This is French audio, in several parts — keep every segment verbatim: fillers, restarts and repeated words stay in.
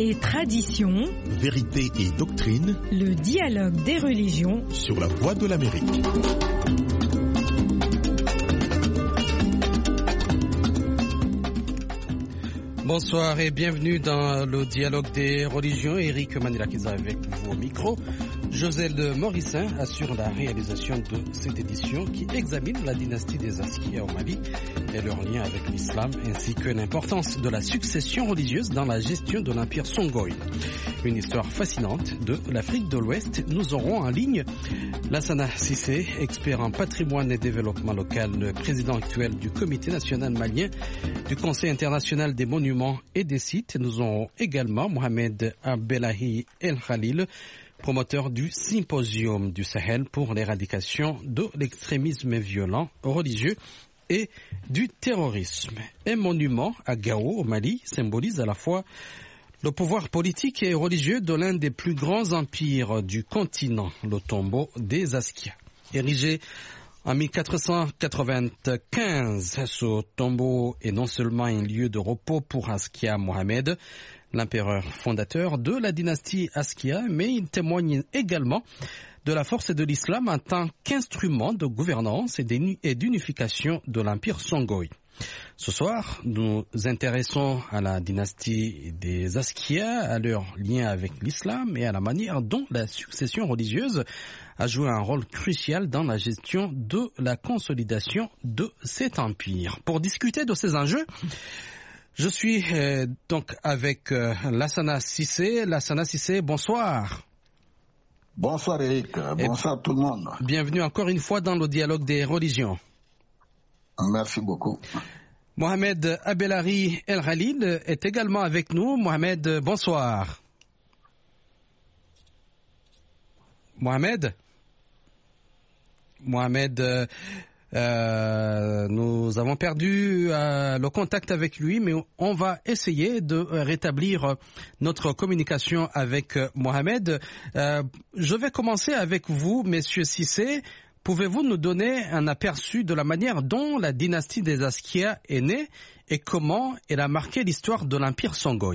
et tradition, vérité et doctrine, le dialogue des religions sur la Voix de l'Amérique. Bonsoir et bienvenue dans le dialogue des religions. Eric Manilakiza avec vous au micro. José de Morissin assure la réalisation de cette édition qui examine la dynastie des Askia au Mali et leur lien avec l'islam ainsi que l'importance de la succession religieuse dans la gestion de l'empire Songhai. Une histoire fascinante de l'Afrique de l'Ouest. Nous aurons en ligne Lassana Cissé, expert en patrimoine et développement local, président actuel du Comité national malien du Conseil international des monuments et des sites. Nous aurons également Mohamed Abdelahi El Khalil, promoteur du Symposium du Sahel pour l'éradication de l'extrémisme violent, religieux et du terrorisme. Un monument à Gao, au Mali, symbolise à la fois le pouvoir politique et religieux de l'un des plus grands empires du continent, le tombeau des Askia. Érigé en mille quatre cent quatre-vingt-quinze, ce tombeau est non seulement un lieu de repos pour Askia Mohamed, l'empereur fondateur de la dynastie Askia, mais il témoigne également de la force de l'islam en tant qu'instrument de gouvernance et d'unification de l'empire Songhai. Ce soir, nous nous intéressons à la dynastie des Askia, à leur lien avec l'islam et à la manière dont la succession religieuse a joué un rôle crucial dans la gestion de la consolidation de cet empire. Pour discuter de ces enjeux, je suis euh, donc avec euh, Lassana Cissé. Lassana Cissé, bonsoir. Bonsoir Eric, bonsoir et tout le monde. Bienvenue encore une fois dans le dialogue des religions. Merci beaucoup. Mohamed Abdelahi El Khalil est également avec nous. Mohamed, bonsoir. Mohamed Mohamed, euh, euh, nous avons perdu euh, le contact avec lui, mais on va essayer de rétablir notre communication avec Mohamed. Euh, je vais commencer avec vous, Monsieur Cissé. Pouvez-vous nous donner un aperçu de la manière dont la dynastie des Askia est née et comment elle a marqué l'histoire de l'empire Songhai?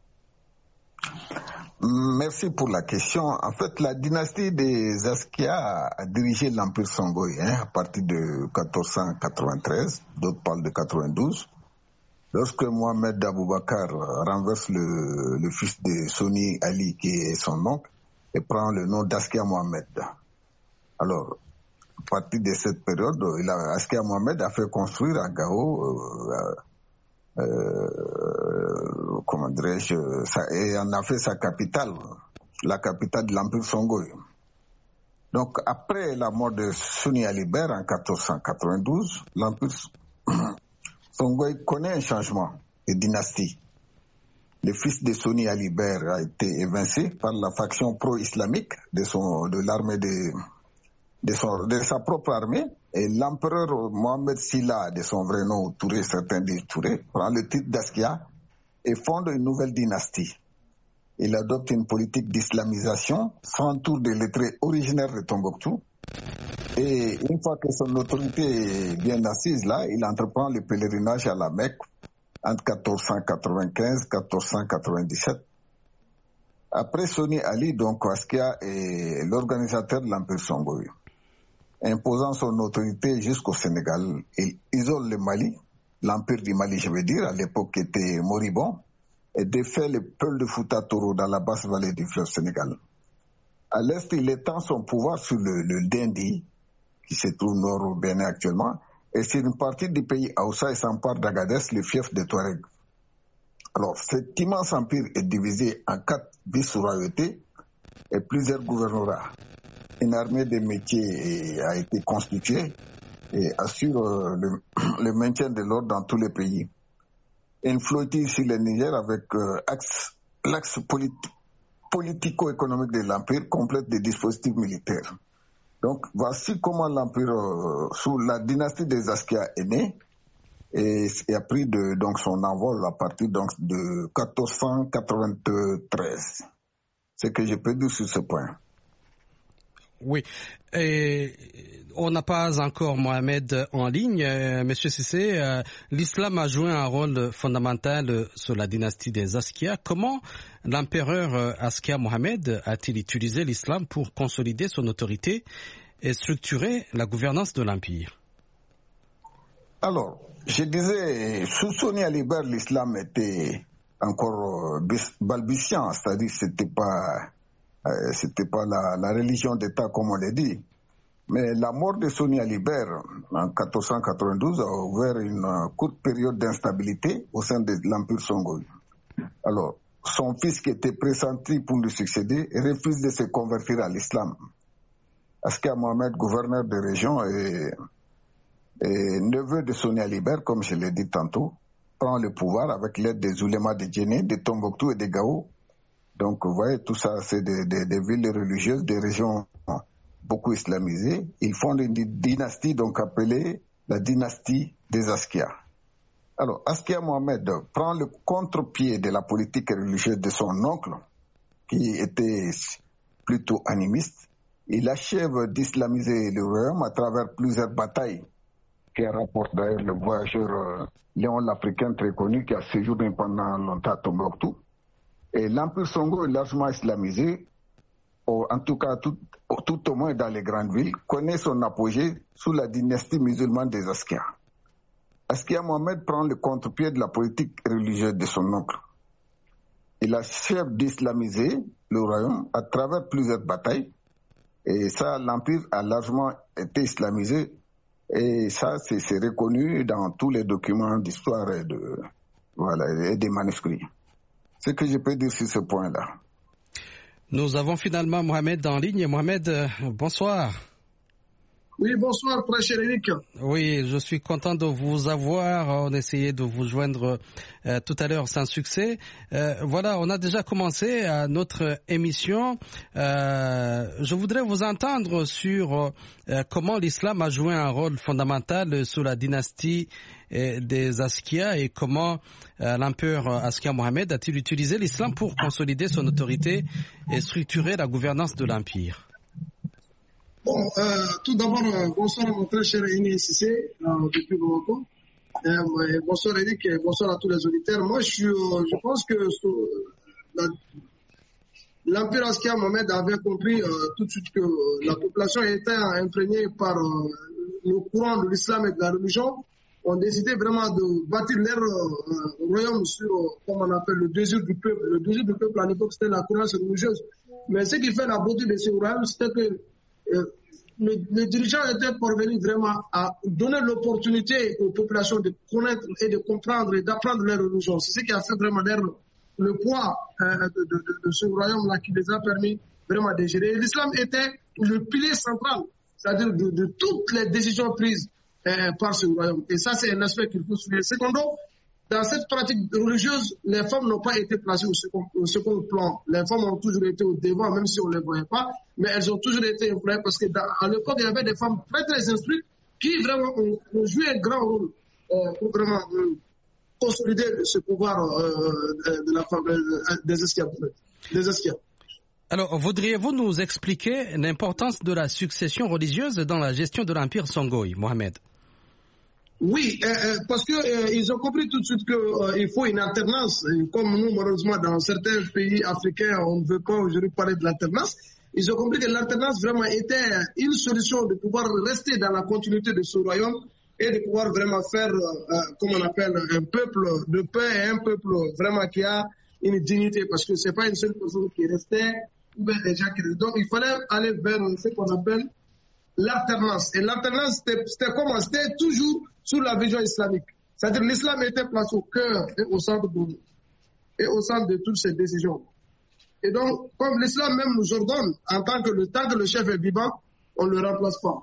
Merci pour la question. En fait, la dynastie des Askia a dirigé l'empire Songhai hein, à partir de quatorze cent quatre-vingt-treize, d'autres parlent de quatre-vingt-douze. Lorsque Mohamed Aboubakar renverse le, le fils de Soni Ali, qui est son oncle, et prend le nom d'Askia Mohamed. Alors, à partir de cette période, il a, Askia Mohamed a fait construire à Gao, euh, euh, comment dirais-je, ça, et en a fait sa capitale, la capitale de l'Empire Songhai. Donc, après la mort de Soni Alibert en quatorze cent quatre-vingt-douze, l'Empire Songhai connaît un changement de dynastie. Le fils de Soni Alibert a été évincé par la faction pro-islamique de, son, de l'armée de De, son, de sa propre armée, et l'empereur Mohamed Silla, de son vrai nom Touré, certains disent Touré, prend le titre d'Askia et fonde une nouvelle dynastie. Il adopte une politique d'islamisation, s'entoure des lettrés originaires de Tombouctou, et une fois que son autorité est bien assise là, il entreprend le pèlerinage à la Mecque entre quatorze cent quatre-vingt-quinze et quatorze cent quatre-vingt-dix-sept. Après Soni Ali, donc Askia est l'organisateur de l'empire Songhai. Imposant son autorité jusqu'au Sénégal, il isole le Mali, l'empire du Mali, je veux dire, à l'époque était moribond, et défait le peuple de Fouta Toro dans la basse vallée du fleuve Sénégal. À l'est, il étend son pouvoir sur le, le Dendi, qui se trouve nord au Bénin actuellement, et sur une partie du pays Aoussa et s'empare d'Agadez, le fief de Touareg. Alors, cet immense empire est divisé en quatre vice-royautés et plusieurs gouvernorats. Une armée de métiers a été constituée et assure le, le maintien de l'ordre dans tous les pays. Une flottille sur le Niger avec euh, axe, l'axe politi- politico-économique de l'empire complète des dispositifs militaires. Donc, voici comment l'empire euh, sous la dynastie des Askia est né. Et, et a pris de, donc son envol à partir donc de quatorze cent quatre-vingt-treize. C'est ce que je peux dire sur ce point. Oui. Et on n'a pas encore Mohamed en ligne. Euh, Monsieur Cissé, euh, l'islam a joué un rôle fondamental sur la dynastie des Askia. Comment l'empereur Askia Mohamed a-t-il utilisé l'islam pour consolider son autorité et structurer la gouvernance de l'empire? Alors, je disais, sous Soni Alibert, l'islam était encore balbutiant, c'est-à-dire c'était pas euh, c'était pas la, la religion d'État comme on l'a dit. Mais la mort de Soni Alibert en quatorze cent quatre-vingt-douze a ouvert une uh, courte période d'instabilité au sein de l'Empire Songhai. Alors, son fils qui était pressenti pour lui succéder refuse de se convertir à l'islam. Askia Mohamed, gouverneur de région et, et neveu de Soni Alibert, comme je l'ai dit tantôt, prend le pouvoir avec l'aide des oulémas de Djenné, de Tombouctou et de Gao. Donc, vous voyez, tout ça, c'est des, des, des villes religieuses, des régions beaucoup islamisées. Ils fondent une dynastie donc appelée la dynastie des Askia. Alors, Askia Mohamed prend le contre-pied de la politique religieuse de son oncle, qui était plutôt animiste. Il achève d'islamiser le royaume à travers plusieurs batailles, qui rapporte d'ailleurs le voyageur euh, Léon l'Africain très connu, qui a séjourné pendant longtemps à Tombouctou. Et l'Empire Songhai est largement islamisé, au, en tout cas tout, tout au moins dans les grandes villes, connaît son apogée sous la dynastie musulmane des Askia. Askia Mohamed prend le contre-pied de la politique religieuse de son oncle. Il achève d'islamiser le royaume à travers plusieurs batailles, et ça, l'Empire a largement été islamisé, et ça, c'est, c'est reconnu dans tous les documents d'histoire et, de, voilà, et des manuscrits. C'est ce que je peux dire sur ce point-là. Nous avons finalement Mohamed en ligne. Mohamed, euh, bonsoir. Oui, bonsoir, très cher Eric. Oui, je suis content de vous avoir. On essayait de vous joindre euh, tout à l'heure sans succès. Euh, voilà, on a déjà commencé euh, notre émission. Euh, je voudrais vous entendre sur euh, comment l'islam a joué un rôle fondamental sous la dynastie euh, des Askia et comment euh, l'empereur Askia Mohamed a-t-il utilisé l'islam pour consolider son autorité et structurer la gouvernance de l'empire. Bon, euh, tout d'abord, euh, bonsoir à mon très cher Eni Cissé, euh, depuis longtemps. Euh, bonsoir Eric et bonsoir à tous les auditeurs. Moi, je, suis, euh, je pense que euh, l'Empire Askia Mohamed avait compris euh, tout de suite que euh, la population était imprégnée par euh, le courant de l'islam et de la religion. On décidait vraiment de bâtir leur euh, royaume sur, euh, comme on appelle, le désir du peuple. Le désir du peuple, à l'époque, c'était la croyance religieuse. Mais ce qui fait la beauté de ce royaume, c'était que Euh, le, le dirigeant était parvenu vraiment à donner l'opportunité aux populations de connaître et de comprendre et d'apprendre leur religion. C'est ce qui a fait vraiment le, le poids euh, de, de, de ce royaume-là qui les a permis vraiment de gérer. L'islam était le pilier central, c'est-à-dire de, de toutes les décisions prises euh, par ce royaume. Et ça, c'est un aspect qu'il faut souligner. Secondo, dans cette pratique religieuse, les femmes n'ont pas été placées au second, au second plan. Les femmes ont toujours été au devant, même si on ne les voyait pas, mais elles ont toujours été influées parce qu'à l'époque, il y avait des femmes très très instruites qui vraiment ont, ont joué un grand rôle euh, pour vraiment euh, consolider ce pouvoir euh, de la femme, euh, des esclaves. Des esclaves. Alors, voudriez-vous nous expliquer l'importance de la succession religieuse dans la gestion de l'Empire Songhai, Mohamed? Oui, euh, parce que euh, ils ont compris tout de suite qu'il euh, faut une alternance. Et comme nous, malheureusement, dans certains pays africains, on ne veut pas aujourd'hui parler de l'alternance. Ils ont compris que l'alternance vraiment était une solution de pouvoir rester dans la continuité de ce royaume et de pouvoir vraiment faire, euh, comme on appelle, un peuple de paix et un peuple vraiment qui a une dignité. Parce que c'est pas une seule personne qui restait, ou bien des gens qui restent. Donc, il fallait aller vers ce qu'on appelle l'alternance. Et l'alternance, c'était, c'était comment? C'était toujours sous la vision islamique. C'est-à-dire l'islam était placé au cœur et au centre de, et au centre de toutes ces décisions. Et donc, comme l'islam même nous ordonne, en tant que le, tant que le chef est vivant, on ne le remplace pas.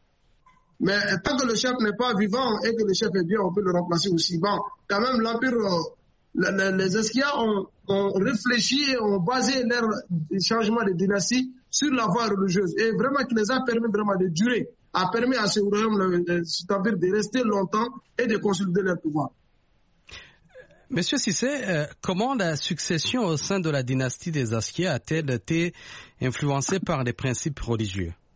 Mais tant que le chef n'est pas vivant et que le chef est bien, on peut le remplacer aussi. Bon, quand même, l'empire, les, les Askia ont, ont réfléchi et ont basé leur changement de dynastie sur la voie religieuse. Et vraiment, qui les a permis vraiment de durer, a permis à ce royaume, cet empire, de rester longtemps et de consolider leur pouvoir. Monsieur Cissé, euh, comment la succession au sein de la dynastie des Askia a-t-elle été influencée par les principes religieux?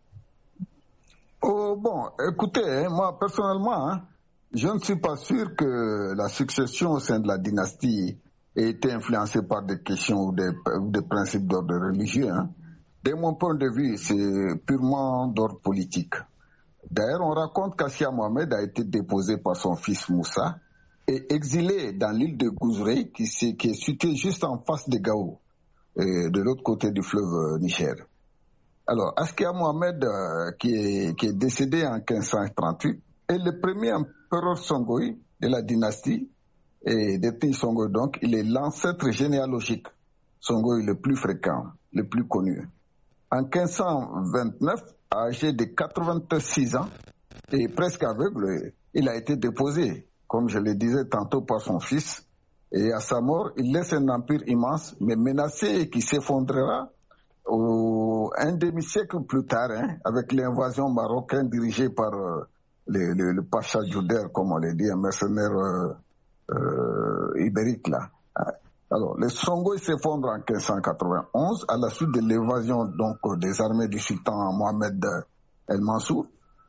Euh, bon, écoutez, hein, moi personnellement, hein, je ne suis pas sûr que la succession au sein de la dynastie ait été influencée par des questions ou des, des principes d'ordre religieux. Hein. De mon point de vue, c'est purement d'ordre politique. D'ailleurs, on raconte qu'Askia Mohamed a été déposé par son fils Moussa et exilé dans l'île de Gouzrey, qui, qui est située juste en face de Gao, euh, de l'autre côté du fleuve Niger. Alors, Askia Mohamed, euh, qui, est, qui est décédé en quinze cent trente-huit, est le premier empereur Songhai de la dynastie et d'ethnie Songhai. Donc, il est l'ancêtre généalogique Songhai le plus fréquent, le plus connu. En quinze cent vingt-neuf, âgé de quatre-vingt-six ans et presque aveugle, il a été déposé, comme je le disais tantôt, par son fils. Et à sa mort, il laisse un empire immense, mais menacé et qui s'effondrera au, un demi-siècle plus tard, hein, avec l'invasion marocaine dirigée par euh, le, le, le Pacha Djouder, comme on l'a dit, un mercenaire euh, euh, ibérique là. Alors, les Songhai s'effondrent en quinze cent quatre-vingt-onze à la suite de l'évasion donc des armées du sultan Mohamed El Mansour.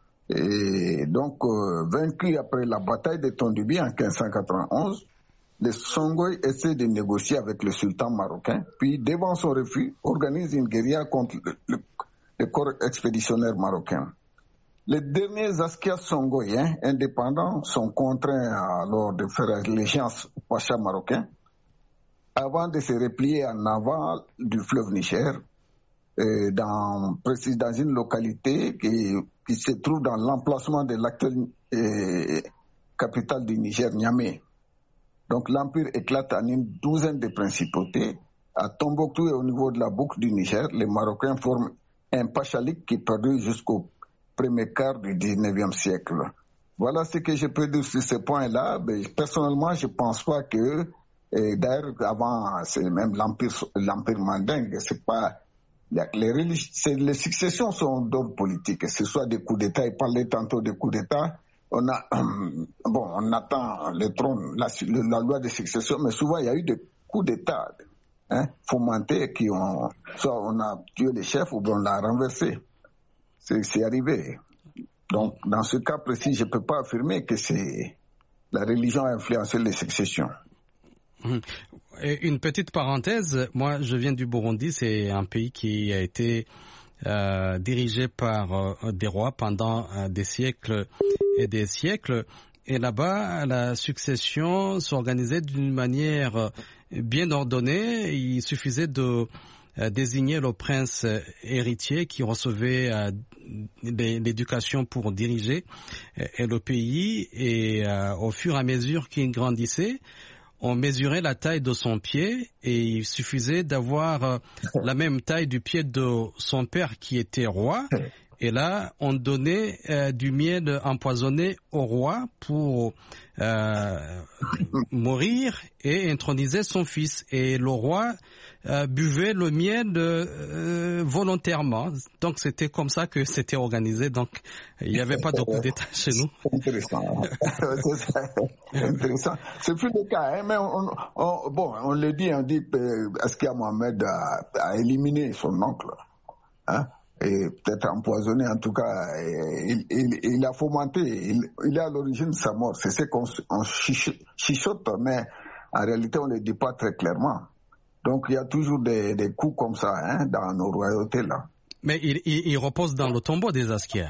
Et donc, euh, vaincus après la bataille de Tondubi en quinze cent quatre-vingt-onze, les Songhai essaient de négocier avec le sultan marocain, puis, devant son refus, organisent une guérilla contre le, le, le corps expéditionnaire marocain. Les derniers Askia Songhaïens indépendants sont contraints alors de faire allégeance au pacha marocain avant de se replier en avant du fleuve Niger, euh, dans, précis dans une localité qui, qui se trouve dans l'emplacement de l'actuelle euh, capitale du Niger, Niamey. Donc l'empire éclate en une douzaine de principautés. À Tombouctou et au niveau de la boucle du Niger, les Marocains forment un pachalik qui perdure jusqu'au premier quart du dix-neuvième siècle. Voilà ce que je peux dire sur ce point-là. Mais personnellement, je ne pense pas que, et d'ailleurs, avant, c'est même l'empire, l'empire mandingue, c'est pas, les, religi- c'est, les successions sont d'ordre politique, que ce soit des coups d'État. Il parlait tantôt des coups d'État. On a, bon, on attend le trône, la, la loi de succession, mais souvent il y a eu des coups d'État, hein, fomentés qui ont, soit on a tué les chefs ou bien on l'a renversé. C'est, c'est arrivé. Donc, dans ce cas précis, je ne peux pas affirmer que c'est la religion a influencé les successions. Et une petite parenthèse, moi je viens du Burundi, c'est un pays qui a été euh, dirigé par euh, des rois pendant euh, des siècles et des siècles. Et là-bas, la succession s'organisait d'une manière bien ordonnée. Il suffisait de euh, désigner le prince héritier qui recevait euh, l'éducation pour diriger euh, le pays. Et euh, au fur et à mesure qu'il grandissait, on mesurait la taille de son pied et il suffisait d'avoir euh, la même taille du pied de son père qui était roi. Et là, on donnait euh, du miel empoisonné au roi pour euh, mourir et introniser son fils. Et le roi euh, buvait le miel euh, volontairement. Donc, c'était comme ça que c'était organisé. Donc, il n'y avait pas de coup d'État chez nous. C'est intéressant. C'est intéressant. C'est plus le cas. Hein, mais on, on, bon, on le dit, on dit qu'Askia Mohamed a, a éliminé son oncle. Hein? Et peut-être empoisonné, en tout cas, il, il, il a fomenté, il, il est à l'origine de sa mort. C'est ce qu'on on chichote, mais en réalité, on ne le dit pas très clairement. Donc, il y a toujours des, des coups comme ça hein, dans nos royautés, là. Mais il, il, il repose dans le tombeau des Askia.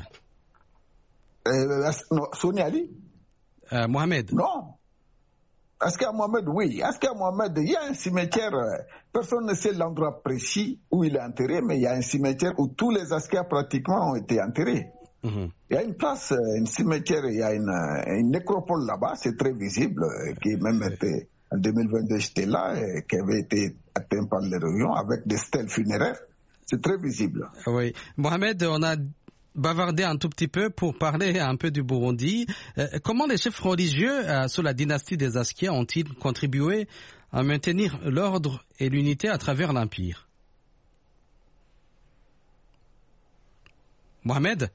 Euh, Soni Ali euh, Mohamed Non. Askia Mohamed, oui. Askia Mohamed, il y a un cimetière, personne ne sait l'endroit précis où il est enterré, mais il y a un cimetière où tous les Askia pratiquement ont été enterrés. Mm-hmm. Il y a une place, un cimetière, il y a une, une nécropole là-bas, c'est très visible, qui même était, en deux mille vingt-deux, j'étais là, et qui avait été atteint par l'érosion avec des stèles funéraires. C'est très visible. Oui. Mohamed, on a bavarder un tout petit peu pour parler un peu du Burundi. Euh, comment les chefs religieux euh, sous la dynastie des Askia ont-ils contribué à maintenir l'ordre et l'unité à travers l'Empire? Mohamed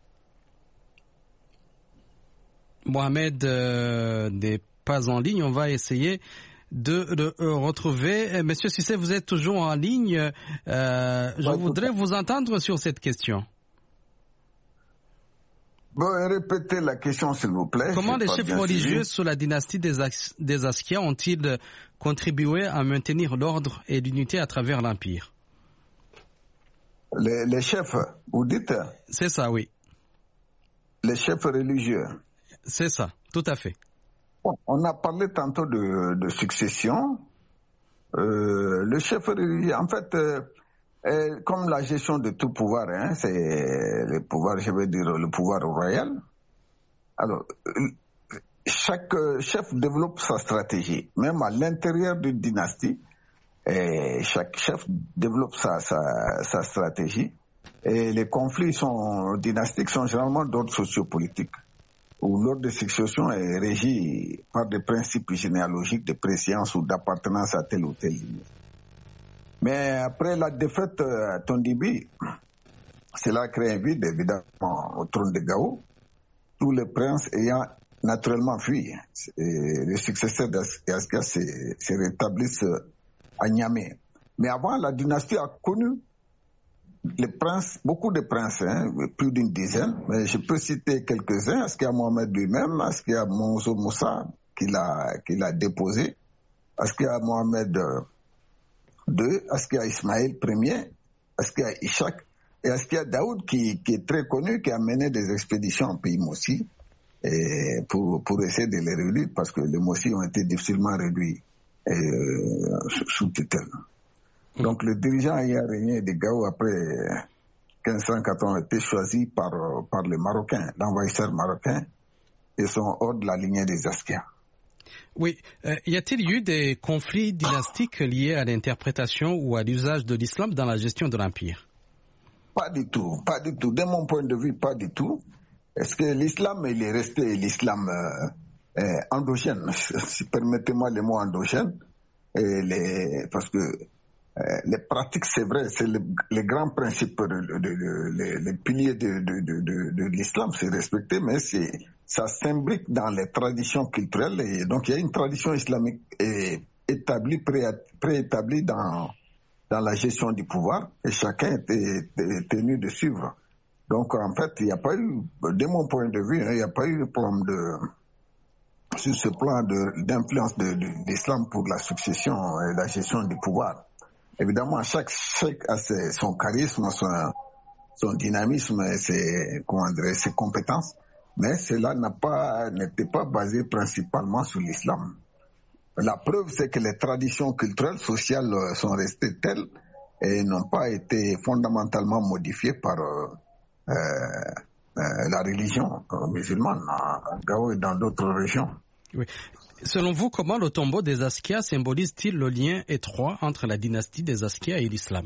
Mohamed euh, n'est pas en ligne. On va essayer de le euh, retrouver. Monsieur Cissé, vous êtes toujours en ligne. Euh, je voudrais vous entendre sur cette question. Bon, répétez la question, s'il vous plaît. Comment les chefs religieux sous la dynastie des, As- des Askia ont-ils contribué à maintenir l'ordre et l'unité à travers l'Empire? Les, les chefs, vous dites? C'est ça, oui. Les chefs religieux. C'est ça, tout à fait. Bon, on a parlé tantôt de, de succession. Euh, le chef religieux, en fait, euh, euh, comme la gestion de tout pouvoir, hein, c'est le pouvoir, je veux dire, le pouvoir royal. Alors, euh, chaque chef développe sa stratégie, même à l'intérieur d'une dynastie. Et chaque chef développe sa, sa, sa stratégie. Et les conflits sont, dynastiques sont généralement d'ordre sociopolitique, où l'ordre de succession est régi par des principes généalogiques de préscience ou d'appartenance à telle ou telle lignée. Mais après la défaite à Tondibi, cela crée un vide évidemment au trône de Gao, tous les princes ayant naturellement fui. Et les successeurs d'Askia se, se rétablissent à Niamey. Mais avant, la dynastie a connu les princes, beaucoup de princes, hein, plus d'une dizaine, mais je peux citer quelques-uns. Askia Mohamed lui-même, Askia Monzo Moussa, qu'il a, qu'il a déposé, Askia Mohamed deux, Askia Ismaël premier, Askia Ishak, et Askia Daoud, qui, qui est très connu, qui a mené des expéditions en pays Mossi, et pour, pour essayer de les réduire, parce que les Mossi ont été difficilement réduits euh, sous tutelle. Donc le dirigeant ayant régné de Gao après quinze cent quatre-vingts a été choisi par, par les Marocains, l'envahisseur marocain, et sont hors de la lignée des Askia. Oui, euh, y a-t-il eu des conflits dynastiques liés à l'interprétation ou à l'usage de l'islam dans la gestion de l'Empire? Pas du tout, pas du tout. De mon point de vue, pas du tout. Est-ce que l'islam, il est resté l'islam euh, euh, endogène, si permettez-moi le mot endogène, et les, parce que euh, les pratiques, c'est vrai, c'est le, les grands principes, de, de, de, les, les piliers de, de, de, de, de l'islam, c'est respecté, mais c'est, ça s'imbrique dans les traditions culturelles, et donc il y a une tradition islamique et, établie, pré, préétablie dans, dans la gestion du pouvoir, et chacun est, est tenu de suivre. Donc en fait, il n'y a pas eu, de mon point de vue, hein, il n'y a pas eu de problème de, sur ce plan de, d'influence de, de, l'islam pour la succession et la gestion du pouvoir. Évidemment, chaque chef a ses, son charisme, son, son dynamisme et ses, comment dire, ses compétences, mais cela n'a pas, n'était pas basé principalement sur l'islam. La preuve, c'est que les traditions culturelles, sociales sont restées telles et n'ont pas été fondamentalement modifiées par euh, euh, euh, la religion musulmane à Gao et dans d'autres régions. Oui. Selon vous, comment le tombeau des Askia symbolise-t-il le lien étroit entre la dynastie des Askia et l'islam?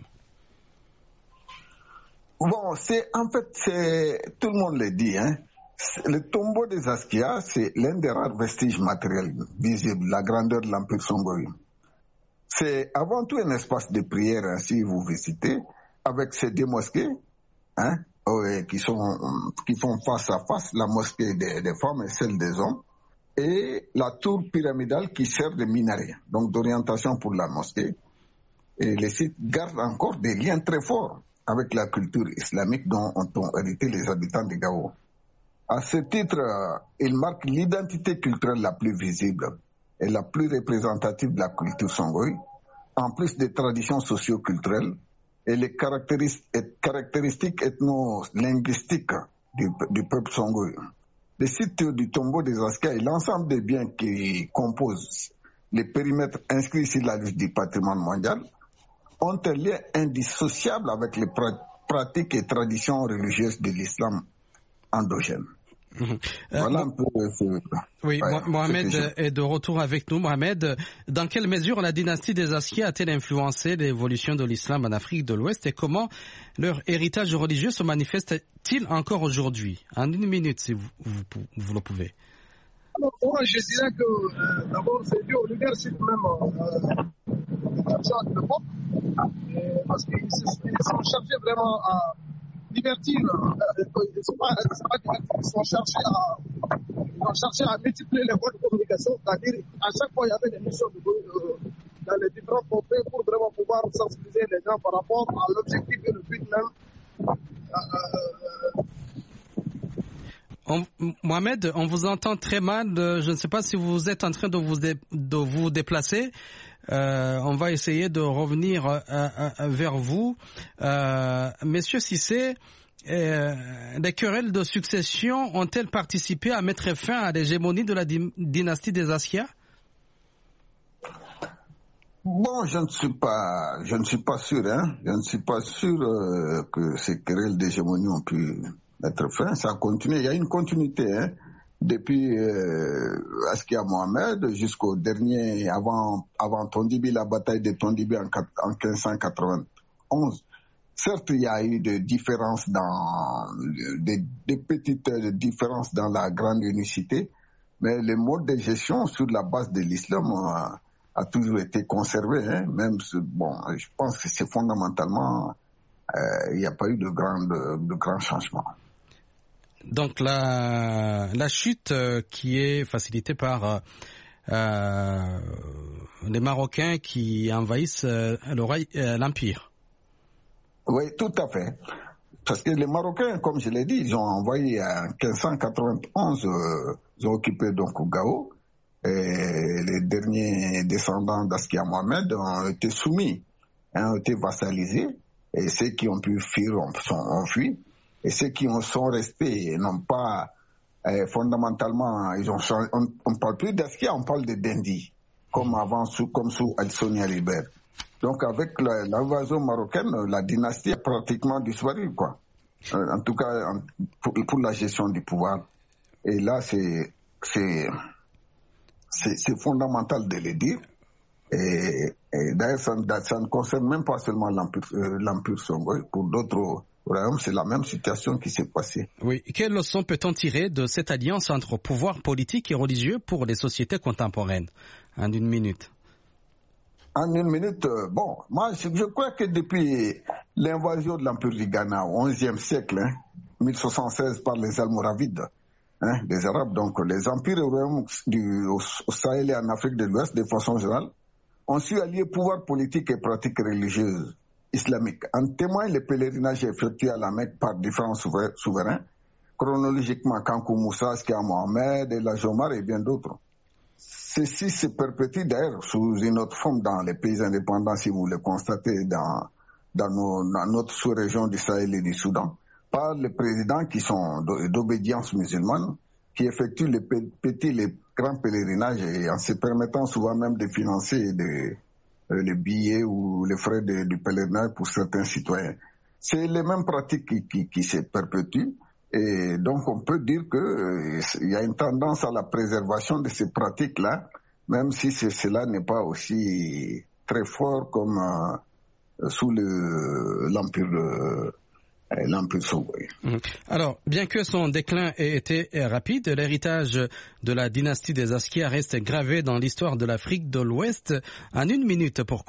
Bon, c'est en fait, c'est, tout le monde le dit, hein. Le tombeau des Askia, c'est l'un des rares vestiges matériels visibles, la grandeur de l'Empire Songhai. C'est avant tout un espace de prière, hein, si vous visitez, avec ces deux mosquées, hein, qui sont, qui font face à face, la mosquée des, des femmes et celle des hommes, et la tour pyramidale qui sert de minaret, donc d'orientation pour la mosquée. Et les sites gardent encore des liens très forts avec la culture islamique dont ont hérité les habitants de Gao. À ce titre, il marque l'identité culturelle la plus visible et la plus représentative de la culture songhai, en plus des traditions socio-culturelles et les caractéristiques ethno-linguistiques du, du peuple songhai. Le site du tombeau des Askia et l'ensemble des biens qui composent les périmètres inscrits sur la liste du patrimoine mondial ont un lien indissociable avec les pra- pratiques et traditions religieuses de l'islam endogène. Mmh. Voilà euh, un peu ce, oui, ouais, Mohamed est de retour avec nous. Mohamed, dans quelle mesure la dynastie des Askia a-t-elle influencé l'évolution de l'islam en Afrique de l'Ouest et comment leur héritage religieux se manifeste-t-il encore aujourd'hui? En une minute, si vous, vous, vous le pouvez. Alors, moi, je dirais que euh, d'abord, c'est dû au leadership même euh, de l'époque, parce qu'ils sont cherchés vraiment à divertir, euh, ils sont pas, pas divertir, ils sont cherchés à, ils ont cherché à multiplier les voies de communication, c'est-à-dire à chaque fois il y avait des missions de, euh, dans les différentes contrées pour vraiment pouvoir sensibiliser les gens par rapport à l'objectif et le but même. Euh, euh, On, Mohamed, on vous entend très mal. Je ne sais pas si vous êtes en train de vous, dé, de vous déplacer. Euh, on va essayer de revenir euh, euh, vers vous. Euh, Monsieur Cissé, euh, les querelles de succession ont-elles participé à mettre fin à l'hégémonie de la dy- dynastie des Askia? Bon, je ne suis pas, je ne suis pas sûr, hein. Je ne suis pas sûr euh, que ces querelles d'hégémonie ont pu mettre fin. Ça a continué. Il y a une continuité, hein. Depuis euh, Askia Mohamed jusqu'au dernier, avant, avant Tondibi, la bataille de Tondibi en, en quinze cent quatre-vingt-onze. Certes, il y a eu des différences dans, des, des petites différences dans la grande unicité, mais le mode de gestion sur la base de l'islam a, a toujours été conservé, hein. Même, bon, je pense que c'est fondamentalement, euh, il n'y a pas eu de grands de, de grands changements. Donc la, la chute euh, qui est facilitée par euh, les Marocains qui envahissent euh, euh, l'Empire. Oui, tout à fait. Parce que les Marocains, comme je l'ai dit, ils ont envoyé en quinze cent quatre-vingt-onze, euh, ils ont occupé donc Gao, et les derniers descendants d'Askia Mohamed ont été soumis, hein, ont été vassalisés, et ceux qui ont pu fuir ont, sont, ont fui. Et ceux qui sont restés n'ont pas, euh, fondamentalement, ils ont changé. On ne parle plus d'Askia, on parle de Dendi, comme avant, sous, comme sous Al-Soni Alibert. Donc avec la, l'invasion marocaine, la dynastie a pratiquement disparu, quoi. Euh, en tout cas, en, pour, pour la gestion du pouvoir. Et là, c'est, c'est, c'est, c'est fondamental de le dire. Et, et d'ailleurs, ça, ça ne concerne même pas seulement l'Empire, euh, l'Empire Songhai, pour d'autres royaumes, c'est la même situation qui s'est passée. Oui. Quelles leçons peut-on tirer de cette alliance entre pouvoir politique et religieux pour les sociétés contemporaines? En une minute. En une minute, euh, bon, moi je, je crois que depuis l'invasion de l'Empire du Ghana au onzième siècle, hein, mille soixante-seize par les Almoravides, hein, les Arabes, donc les empires et royaumes du, au, au Sahel et en Afrique de l'Ouest, de façon générale, ont su allier pouvoir politique et pratiques religieuses islamiques. En témoigne les pèlerinages effectués à la Mecque par différents souverains, chronologiquement Kankou Moussa, Askia Mohamed, El Hadj Omar et bien d'autres. Ceci se perpétue d'ailleurs sous une autre forme dans les pays indépendants, si vous le constatez, dans, dans, nos, dans notre sous-région du Sahel et du Soudan, par les présidents qui sont d'obédience musulmane, qui effectuent les petits, les grands pèlerinages et en se permettant souvent même de financer des, les billets ou les frais de, du pèlerinage pour certains citoyens. C'est les mêmes pratiques qui, qui, qui se perpétuent. Et donc, on peut dire qu'il euh, y a une tendance à la préservation de ces pratiques-là, même si cela n'est pas aussi très fort comme euh, sous le, l'Empire, euh, l'Empire Songhai. Alors, bien que son déclin ait été rapide, l'héritage de la dynastie des Askia reste gravé dans l'histoire de l'Afrique de l'Ouest. En une minute, pourquoi ?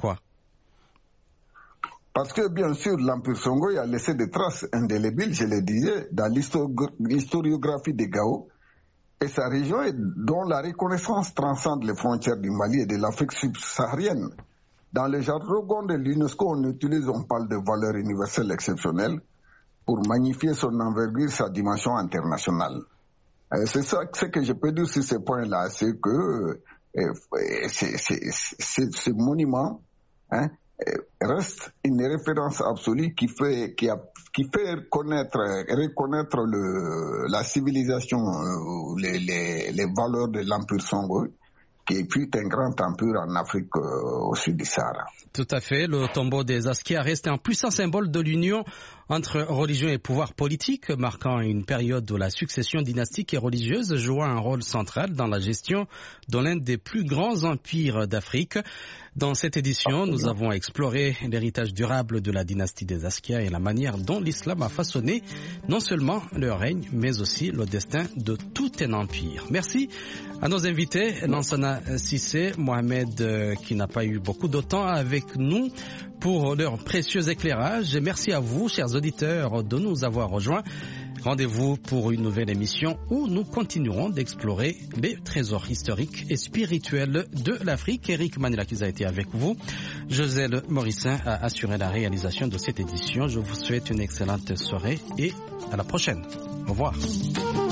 Parce que, bien sûr, l'Empire Songhai a laissé des traces indélébiles, je le disais, dans l'historiographie de Gao et sa région, dont la reconnaissance transcende les frontières du Mali et de l'Afrique subsaharienne. Dans le jargon de l'UNESCO, on utilise, on parle de valeur universelle exceptionnelle pour magnifier son envergure, sa dimension internationale. C'est ça, ce que je peux dire sur ce point-là, c'est que euh, c'est, c'est, c'est, ce monument, hein, reste une référence absolue qui fait qui a qui fait connaître reconnaître le la civilisation, les les, les valeurs de l'Empire Songhai, qui fut un grand empire en Afrique euh, au sud du Sahara. Tout à fait. Le tombeau des Askia reste un puissant symbole de l'union entre religion et pouvoir politique, marquant une période où la succession dynastique et religieuse joua un rôle central dans la gestion de l'un des plus grands empires d'Afrique. Dans cette édition, nous avons exploré l'héritage durable de la dynastie des Askia et la manière dont l'islam a façonné non seulement leur règne, mais aussi le destin de tout un empire. Merci à nos invités, Lansana Cissé, Mohamed, euh, qui n'a pas eu beaucoup de temps avec nous, pour leur précieux éclairage. Et merci à vous, chers auditeurs, de nous avoir rejoints. Rendez-vous pour une nouvelle émission où nous continuerons d'explorer les trésors historiques et spirituels de l'Afrique. Eric Manilakis a été avec vous. José Morissin a assuré la réalisation de cette édition. Je vous souhaite une excellente soirée et à la prochaine. Au revoir.